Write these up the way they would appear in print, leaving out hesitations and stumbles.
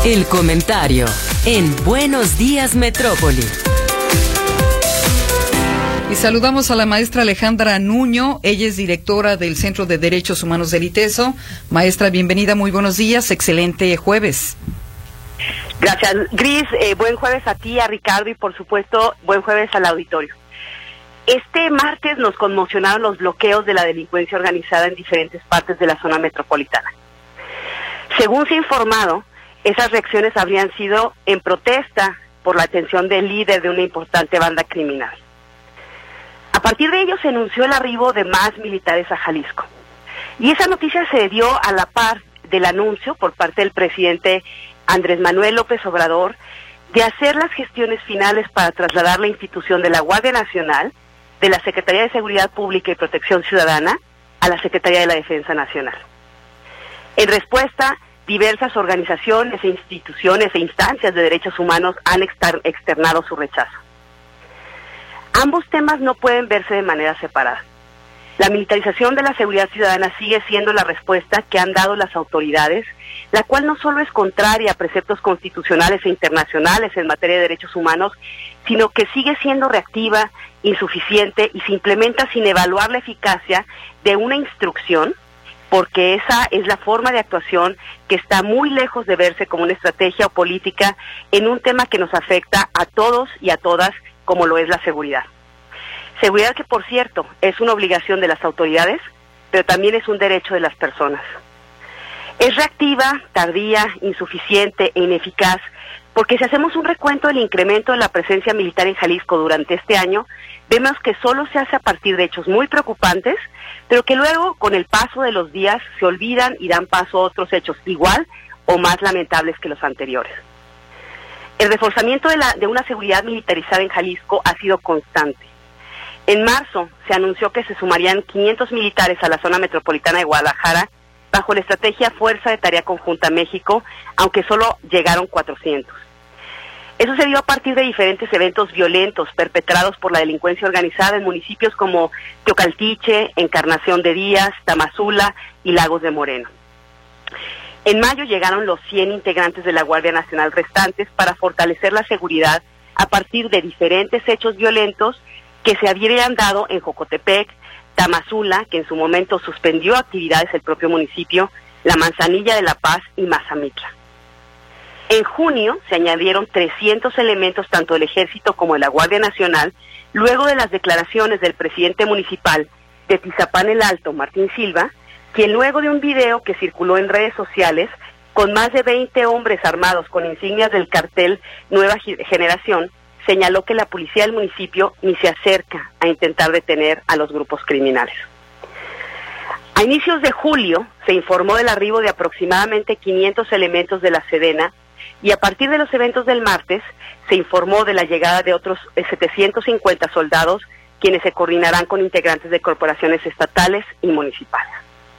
El comentario en Buenos Días Metrópoli. Y saludamos a la maestra Alejandra Nuño. Ella es directora del Centro de Derechos Humanos del ITESO. Maestra, bienvenida, muy buenos días, excelente jueves. Gracias, Gris. Buen jueves a ti, a Ricardo, y por supuesto, buen jueves al auditorio. Este martes nos conmocionaron los bloqueos de la delincuencia organizada en diferentes partes de la zona metropolitana. Según se ha informado, esas reacciones habrían sido en protesta por la detención del líder de una importante banda criminal. A partir de ello se anunció el arribo de más militares a Jalisco. Y esa noticia se dio a la par del anuncio por parte del presidente Andrés Manuel López Obrador de hacer las gestiones finales para trasladar la institución de la Guardia Nacional, de la Secretaría de Seguridad Pública y Protección Ciudadana, a la Secretaría de la Defensa Nacional. En respuesta, diversas organizaciones, instituciones e instancias de derechos humanos han externado su rechazo. Ambos temas no pueden verse de manera separada. La militarización de la seguridad ciudadana sigue siendo la respuesta que han dado las autoridades, la cual no solo es contraria a preceptos constitucionales e internacionales en materia de derechos humanos, sino que sigue siendo reactiva, insuficiente y se implementa sin evaluar la eficacia de una instrucción, porque esa es la forma de actuación que está muy lejos de verse como una estrategia o política en un tema que nos afecta a todos y a todas, como lo es la seguridad. Seguridad que, por cierto, es una obligación de las autoridades, pero también es un derecho de las personas. Es reactiva, tardía, insuficiente e ineficaz, porque si hacemos un recuento del incremento de la presencia militar en Jalisco durante este año, vemos que solo se hace a partir de hechos muy preocupantes, pero que luego, con el paso de los días, se olvidan y dan paso a otros hechos igual o más lamentables que los anteriores. El reforzamiento de una seguridad militarizada en Jalisco ha sido constante. En marzo se anunció que se sumarían 500 militares a la zona metropolitana de Guadalajara bajo la estrategia Fuerza de Tarea Conjunta México, aunque solo llegaron 400. Eso se dio a partir de diferentes eventos violentos perpetrados por la delincuencia organizada en municipios como Teocaltiche, Encarnación de Díaz, Tamazula y Lagos de Moreno. En mayo llegaron los 100 integrantes de la Guardia Nacional restantes para fortalecer la seguridad a partir de diferentes hechos violentos que se habían dado en Jocotepec, Tamazula, que en su momento suspendió actividades el propio municipio, La Manzanilla de La Paz y Mazamitla. En junio se añadieron 300 elementos tanto del Ejército como de la Guardia Nacional, luego de las declaraciones del presidente municipal de Tizapán el Alto, Martín Silva, quien luego de un video que circuló en redes sociales con más de 20 hombres armados con insignias del cartel Nueva Generación, señaló que la policía del municipio ni se acerca a intentar detener a los grupos criminales. A inicios de julio se informó del arribo de aproximadamente 500 elementos de la Sedena y a partir de los eventos del martes se informó de la llegada de otros 750 soldados, quienes se coordinarán con integrantes de corporaciones estatales y municipales.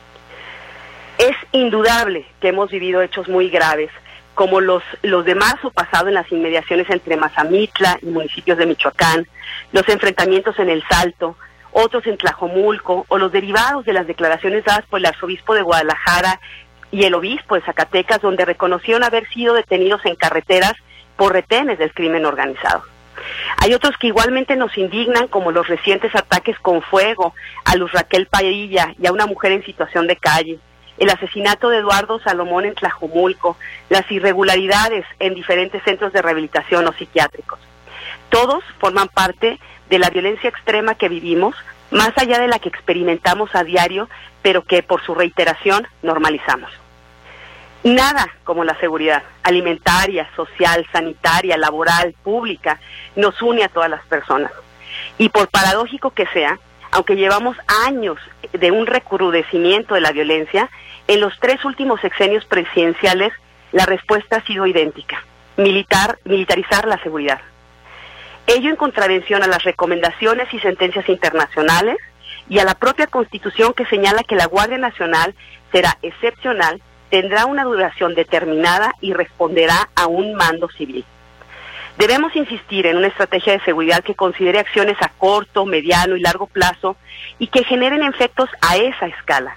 Es indudable que hemos vivido hechos muy graves, como los de marzo pasado en las inmediaciones entre Mazamitla y municipios de Michoacán, los enfrentamientos en El Salto, otros en Tlajomulco, o los derivados de las declaraciones dadas por el arzobispo de Guadalajara y el obispo de Zacatecas, donde reconocieron haber sido detenidos en carreteras por retenes del crimen organizado. Hay otros que igualmente nos indignan, como los recientes ataques con fuego a Luz Raquel Padilla y a una mujer en situación de calle, el asesinato de Eduardo Salomón en Tlajomulco, las irregularidades en diferentes centros de rehabilitación o psiquiátricos. Todos forman parte de la violencia extrema que vivimos, más allá de la que experimentamos a diario, pero que por su reiteración normalizamos. Nada como la seguridad alimentaria, social, sanitaria, laboral, pública, nos une a todas las personas. Y por paradójico que sea, aunque llevamos años de un recrudecimiento de la violencia, en los 3 últimos sexenios presidenciales la respuesta ha sido idéntica: militarizar la seguridad. Ello en contravención a las recomendaciones y sentencias internacionales y a la propia Constitución, que señala que la Guardia Nacional será excepcional, tendrá una duración determinada y responderá a un mando civil. Debemos insistir en una estrategia de seguridad que considere acciones a corto, mediano y largo plazo y que generen efectos a esa escala.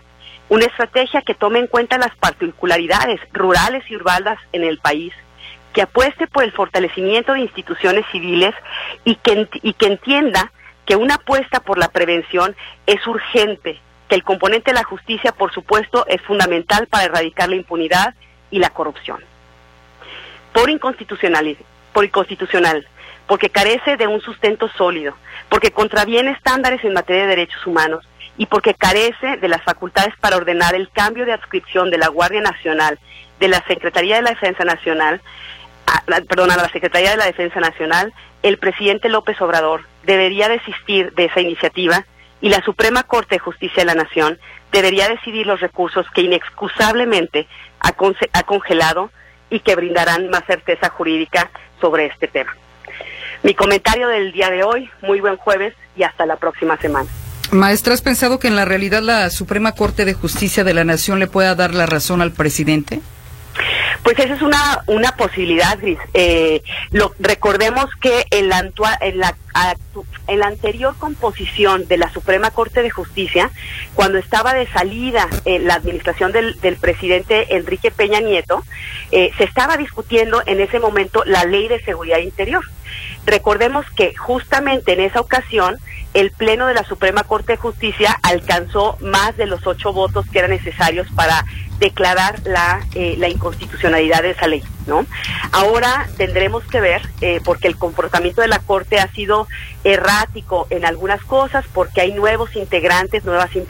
una estrategia que tome en cuenta las particularidades rurales y urbanas en el país, que apueste por el fortalecimiento de instituciones civiles y que entienda que una apuesta por la prevención es urgente, que el componente de la justicia, por supuesto, es fundamental para erradicar la impunidad y la corrupción. Por inconstitucional, porque carece de un sustento sólido, porque contraviene estándares en materia de derechos humanos y porque carece de las facultades para ordenar el cambio de adscripción de la Guardia Nacional, de la Secretaría de la Defensa Nacional, a la Secretaría de la Defensa Nacional, el presidente López Obrador debería desistir de esa iniciativa y la Suprema Corte de Justicia de la Nación debería decidir los recursos que inexcusablemente ha congelado y que brindarán más certeza jurídica sobre este tema. Mi comentario del día de hoy, muy buen jueves y hasta la próxima semana. Maestra, ¿has pensado que en la realidad la Suprema Corte de Justicia de la Nación le pueda dar la razón al presidente? Pues esa es una posibilidad, Gris. Recordemos que en la anterior composición de la Suprema Corte de Justicia, cuando estaba de salida la administración del presidente Enrique Peña Nieto, se estaba discutiendo en ese momento la Ley de Seguridad Interior. Recordemos que justamente en esa ocasión el Pleno de la Suprema Corte de Justicia alcanzó más de los 8 votos que eran necesarios para declarar la inconstitucionalidad de esa ley, ¿no? Ahora tendremos que ver, porque el comportamiento de la Corte ha sido errático en algunas cosas, porque hay nuevas integrantes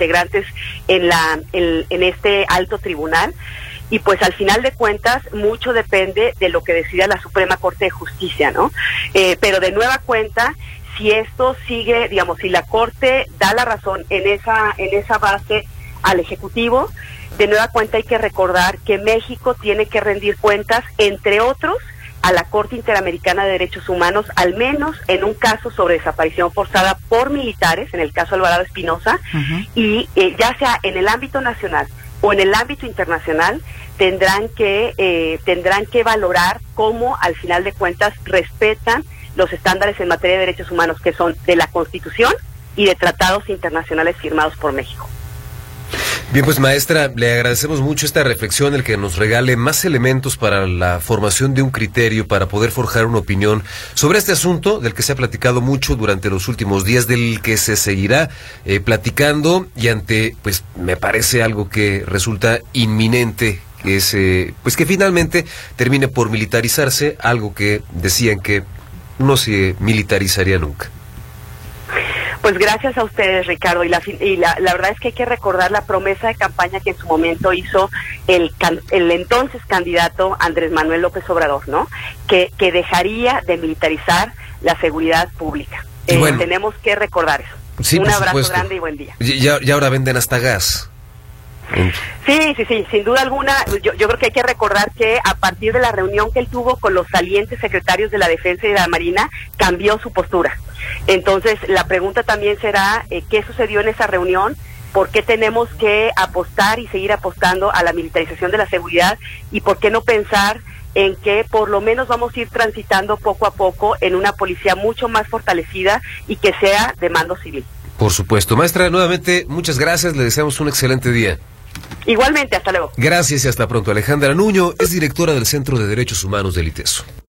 en este alto tribunal, y pues al final de cuentas mucho depende de lo que decida la Suprema Corte de Justicia, ¿no? Pero de nueva cuenta, si esto sigue, digamos, si la Corte da la razón en esa base al Ejecutivo, de nueva cuenta hay que recordar que México tiene que rendir cuentas, entre otros, a la Corte Interamericana de Derechos Humanos, al menos en un caso sobre desaparición forzada por militares, en el caso Alvarado Espinosa, y ya sea en el ámbito nacional o en el ámbito internacional, tendrán que valorar cómo, al final de cuentas, respetan los estándares en materia de derechos humanos, que son de la Constitución y de tratados internacionales firmados por México. Bien, pues maestra, le agradecemos mucho esta reflexión, el que nos regale más elementos para la formación de un criterio, para poder forjar una opinión sobre este asunto del que se ha platicado mucho durante los últimos días, del que se seguirá platicando, y ante, pues me parece algo que resulta inminente, que es pues que finalmente termine por militarizarse, algo que decían que no se militarizaría nunca. Pues gracias a ustedes, Ricardo, y la verdad es que hay que recordar la promesa de campaña que en su momento hizo el entonces candidato Andrés Manuel López Obrador, ¿no? Que dejaría de militarizar la seguridad pública. Bueno, tenemos que recordar eso. Sí, un abrazo supuesto. Grande y buen día. Y ahora venden hasta gas. Sí, sin duda alguna. Yo creo que hay que recordar que a partir de la reunión que él tuvo con los salientes secretarios de la Defensa y de la Marina, cambió su postura. Entonces, la pregunta también será, ¿qué sucedió en esa reunión? ¿Por qué tenemos que apostar y seguir apostando a la militarización de la seguridad? ¿Y por qué no pensar en que por lo menos vamos a ir transitando poco a poco en una policía mucho más fortalecida y que sea de mando civil? Por supuesto. Maestra, nuevamente, muchas gracias. Le deseamos un excelente día. Igualmente, hasta luego. Gracias y hasta pronto. Alejandra Nuño es directora del Centro de Derechos Humanos del ITESO.